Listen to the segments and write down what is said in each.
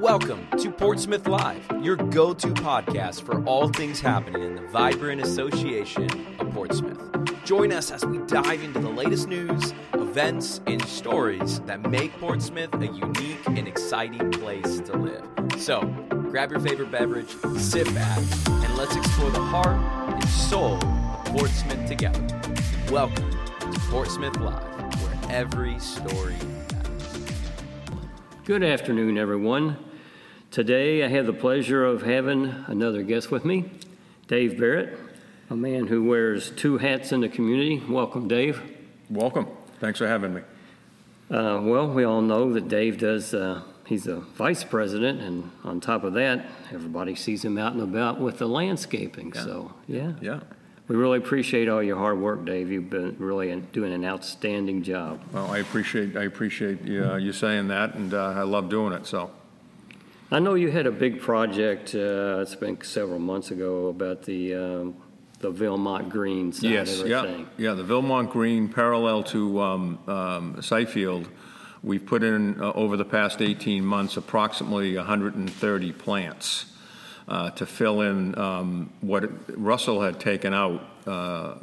Welcome to Portsmouth Live, your go-to podcast for all things happening in the vibrant association of Portsmouth. Join us as we dive into the latest news, events, and stories that make Portsmouth a unique and exciting place to live. So, grab your favorite beverage, sit back, and let's explore the heart and soul of Portsmouth together. Welcome to Portsmouth Live, where every story matters. Good afternoon, everyone. Today, I have the pleasure of having another guest with me, Dave Barrett, a man who wears two hats in the community. Welcome, Dave. Welcome. Thanks for having me. Well, we all know that Dave does, he's a vice president, and on top of that, everybody sees him out and about with the landscaping. Yeah. So, yeah. We really appreciate all your hard work, Dave. You've been really doing an outstanding job. Well, I appreciate you saying that, and I love doing it. So, I know you had a big project. It's been several months ago about the Vilmont Green side of everything. Yeah. The Vilmont Green, parallel to Seifield, we've put in over the past 18 months approximately 130 plants to fill in what Russell had taken out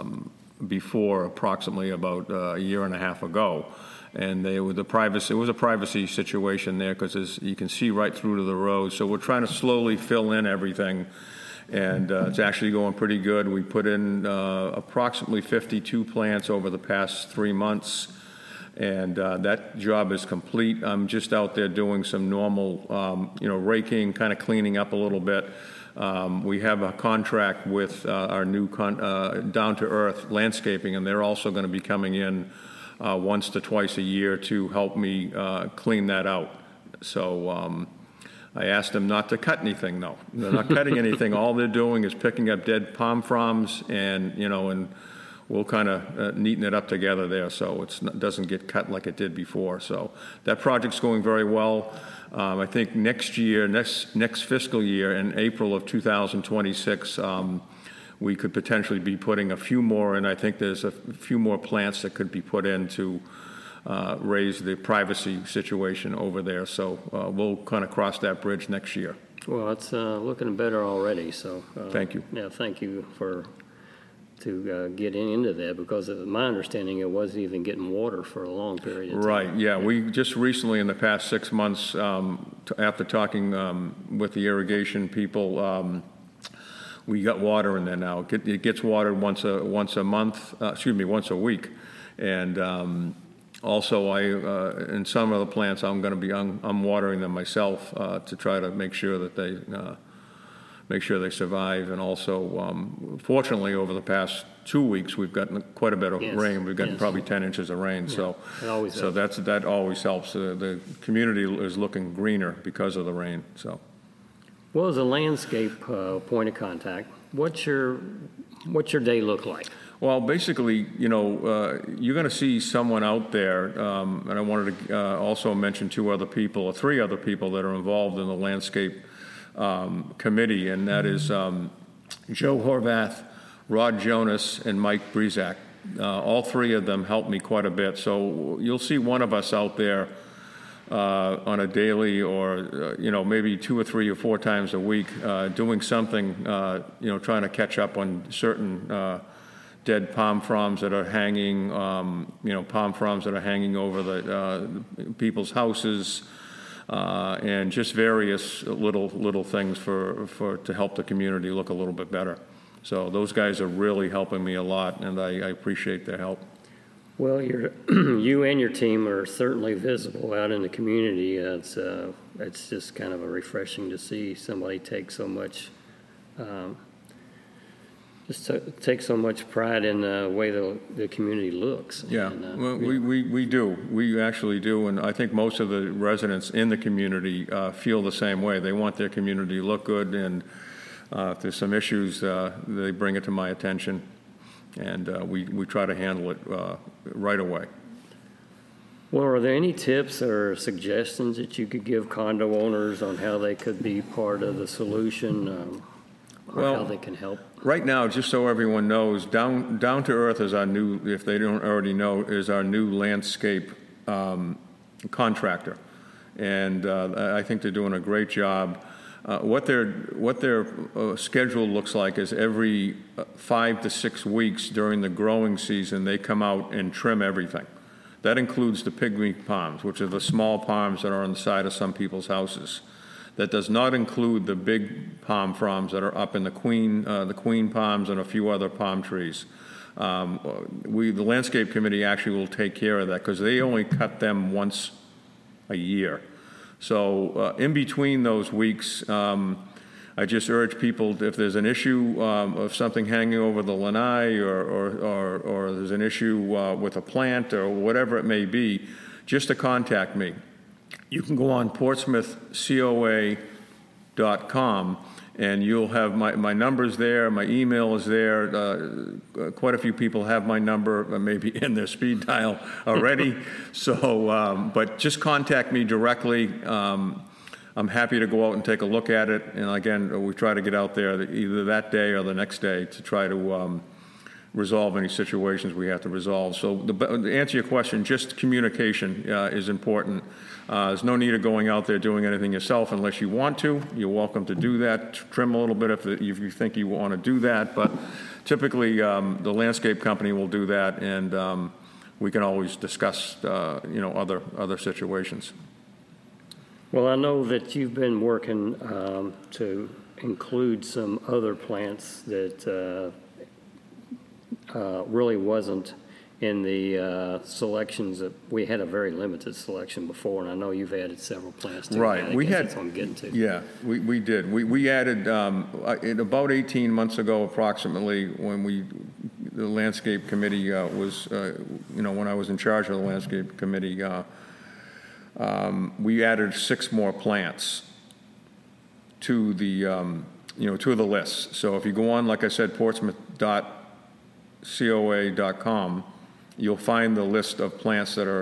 before, approximately about a year and a half ago. And it was a privacy situation there because, as you can see right through to the road. So we're trying to slowly fill in everything, and it's actually going pretty good. We put in approximately 52 plants over the past 3 months, and that job is complete. I'm just out there doing some normal, raking, kind of cleaning up a little bit. We have a contract with our new Down to Earth Landscaping, and they're also going to be coming in once to twice a year to help me clean that out. So I asked them not to cut anything, though. They're not cutting anything. All they're doing is picking up dead palm fronds and we'll kind of neaten it up together there so it doesn't get cut like it did before. So that project's going very well. I think next fiscal year, in April of 2026, we could potentially be putting a few more, and I think there's a few more plants that could be put in to raise the privacy situation over there. So we'll kind of cross that bridge next year. Well, it's looking better already. So thank you. Yeah, thank you to get into that, because of my understanding, it wasn't even getting water for a long period of time. Right, yeah. We just recently, in the past 6 months, after talking with the irrigation people, we got water in there now. It gets watered once a week. And also, in some of the plants, I'm watering them myself to try to make sure that they survive. And also, fortunately, over the past 2 weeks, we've gotten quite a bit of rain. We've gotten probably 10 inches of rain. Yeah, that always helps. The community is looking greener because of the rain. So. Well, as a landscape point of contact, what's your day look like? Well, basically, you're going to see someone out there, and I wanted to also mention three other people that are involved in the landscape committee, and that is Joe Horvath, Rod Jonas, and Mike Brezak. All three of them helped me quite a bit. So you'll see one of us out there on a daily or, maybe 2 or 3 or 4 times a week, doing something, trying to catch up on certain dead palm fronds that are hanging, palm fronds that are hanging over the people's houses, and just various little things to help the community look a little bit better. So those guys are really helping me a lot, and I appreciate their help. Well, you and your team are certainly visible out in the community. It's just kind of refreshing to see somebody take so much, take so much pride in the way the community looks. Yeah, we do. We actually do, and I think most of the residents in the community feel the same way. They want their community to look good, and if there's some issues, they bring it to my attention. And we try to handle it right away. Well, are there any tips or suggestions that you could give condo owners on how they could be part of the solution, or how they can help? Right now, just so everyone knows, Down to Earth is our new, if they don't already know, is our new landscape contractor. and I think they're doing a great job. What their schedule looks like is every 5 to 6 weeks during the growing season, they come out and trim everything. That includes the pygmy palms, which are the small palms that are on the side of some people's houses. That does not include the big palm fronds that are up in the queen palms and a few other palm trees. The landscape committee actually will take care of that because they only cut them once a year. So in between those weeks, I just urge people, if there's an issue of something hanging over the lanai or there's an issue with a plant or whatever it may be, just to contact me. You can go on portsmouthcoa.com and you'll have my number's there, my email is there. Quite a few people have my number, maybe in their speed dial already. So, but just contact me directly. I'm happy to go out and take a look at it. And again, we try to get out there either that day or the next day to try to resolve any situations we have to resolve. So to answer your question, just communication is important. There's no need of going out there doing anything yourself unless you want to. You're welcome to do that. Trim a little bit if you think you want to do that. But typically, the landscape company will do that, and we can always discuss, other situations. Well, I know that you've been working to include some other plants that really wasn't in the selections. That we had a very limited selection before, and I know you've added several plants to right. We had. That's what I'm getting to. Yeah, we did. We added about 18 months ago, approximately, when the landscape committee was, when I was in charge of the landscape committee. We added 6 more plants to the to the list. So if you go on, like I said, portsmouth.coa.com, you'll find the list of plants that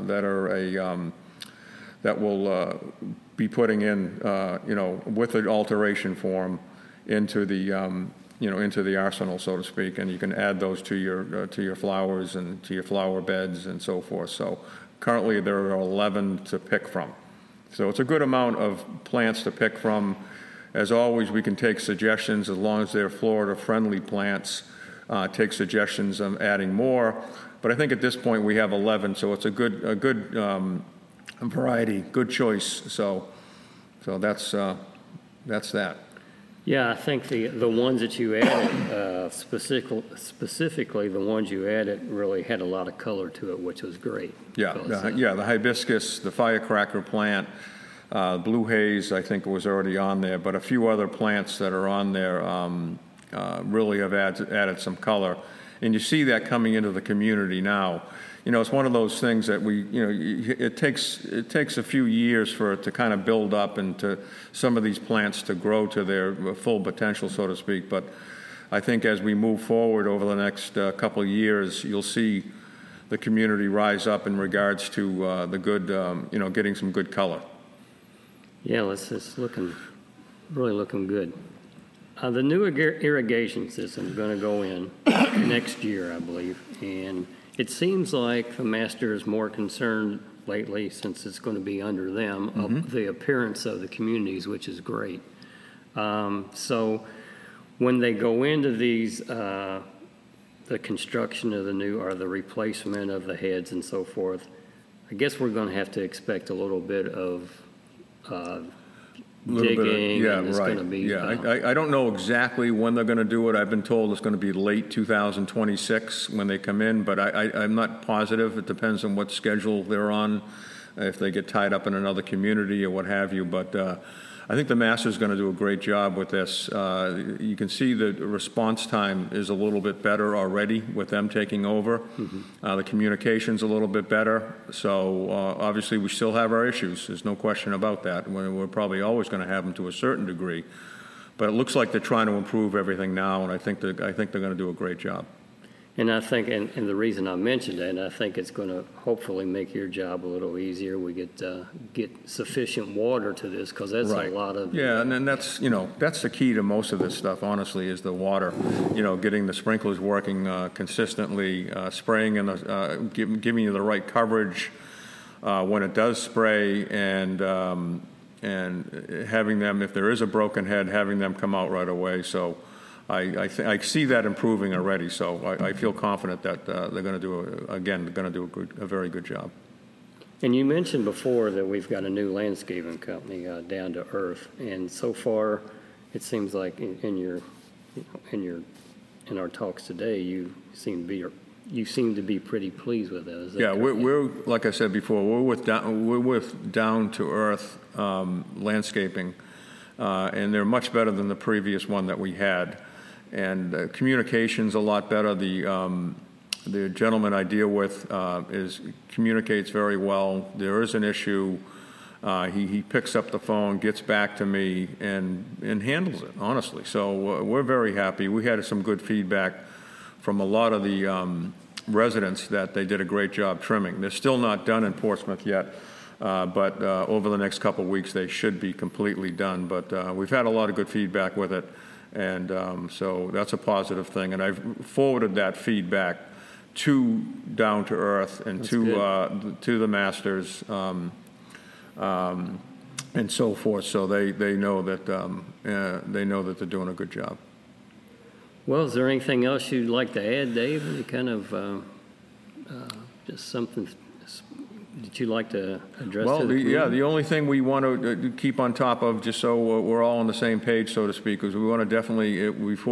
will be putting in with the alteration form into the into the arsenal, so to speak, and you can add those to your flowers and to your flower beds and so forth. So currently there are 11 to pick from. So it's a good amount of plants to pick from. As always, we can take suggestions as long as they're Florida-friendly plants. Take suggestions on adding more. But I think at this point we have 11, so it's a good variety, good choice. So that's that. Yeah, I think the ones that you added, specifically the ones you added, really had a lot of color to it, which was great. Yeah, the hibiscus, the firecracker plant, blue haze, I think was already on there, but a few other plants that are on there really have added some color. And you see that coming into the community now. It's one of those things that it takes a few years for it to kind of build up and to some of these plants to grow to their full potential, so to speak. But I think as we move forward over the next couple of years, you'll see the community rise up in regards to the good, getting some good color. Yeah, it's really looking good. The new irrigation system is going to go in next year, I believe, and it seems like the master is more concerned lately, since it's going to be under them, of the appearance of the communities, which is great. So when they go into these, the construction of the new or the replacement of the heads and so forth, I guess we're going to have to expect a little bit of digging. And it's going to be. Yeah, I don't know exactly when they're going to do it. I've been told it's going to be late 2026 when they come in, but I'm not positive. It depends on what schedule they're on, if they get tied up in another community or what have you. But I think the master's going to do a great job with this. You can see the response time is a little bit better already with them taking over. The communication's a little bit better. So obviously we still have our issues. There's no question about that. We're probably always going to have them to a certain degree. But it looks like they're trying to improve everything now, and I think they're going to do a great job. And I think, and the reason I mentioned that, and I think it's going to hopefully make your job a little easier. We get sufficient water to this, because that's a lot of. Yeah, and then that's the key to most of this stuff. Honestly, is the water. Getting the sprinklers working consistently, spraying and giving you the right coverage. when it does spray, and having them, if there is a broken head, having them come out right away. So I see that improving already. So I feel confident that they're going to do a very good job. And you mentioned before that we've got a new landscaping company, Down to Earth, and so far, it seems like in our talks today, you seem to be pretty pleased with that. Is that correct? We're like I said before, we're with Down to Earth landscaping, and they're much better than the previous one that we had, and communication's a lot better. The gentleman I deal with communicates very well. There is an issue. He picks up the phone, gets back to me, and handles it, honestly. So we're very happy. We had some good feedback from a lot of the residents that they did a great job trimming. They're still not done in Portsmouth yet, but over the next couple of weeks they should be completely done. But we've had a lot of good feedback with it, and so that's a positive thing. And I've forwarded that feedback to Down to Earth and to the masters and so forth, so they know that they're doing a good job. Well, is there anything else you'd like to add, Dave? Any kind of just something that you'd like to address? Well, to the the only thing we want to keep on top of, just so we're all on the same page, so to speak, is we want to definitely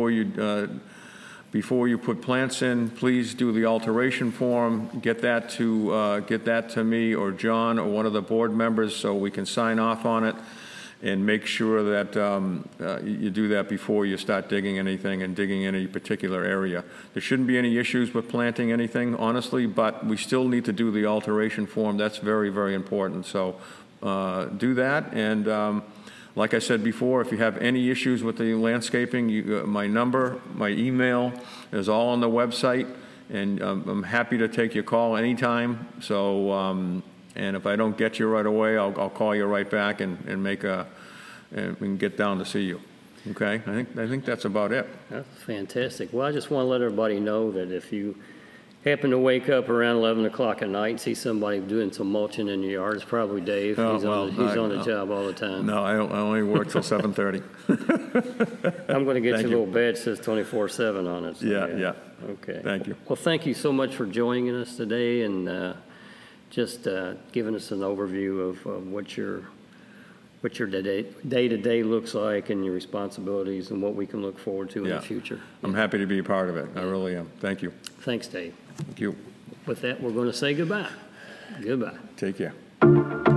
before you put plants in, please do the alteration form. Get that to me or John or one of the board members so we can sign off on it, and make sure that you do that before you start digging anything and digging any particular area. There shouldn't be any issues with planting anything, honestly, but we still need to do the alteration form. That's very, very important. So do that, and like I said before, if you have any issues with the landscaping, my number, my email is all on the website, and I'm happy to take your call anytime. So, and if I don't get you right away, I'll call you right back and we can get down to see you. Okay, I think that's about it. That's fantastic. Well, I just want to let everybody know that if you happen to wake up around 11 o'clock at night and see somebody doing some mulching in your yard, it's probably Dave. He's on the job all the time. No, I only work till 7:30. I'm going to get you a little badge that says 24/7 on it. So yeah. Okay. Thank you. Well, thank you so much for joining us today and just giving us an overview of what your day-to-day looks like and your responsibilities and what we can look forward to in the future. I'm happy to be a part of it. I really am. Thank you. Thanks, Dave. Thank you. With that, we're going to say goodbye. Goodbye. Take care.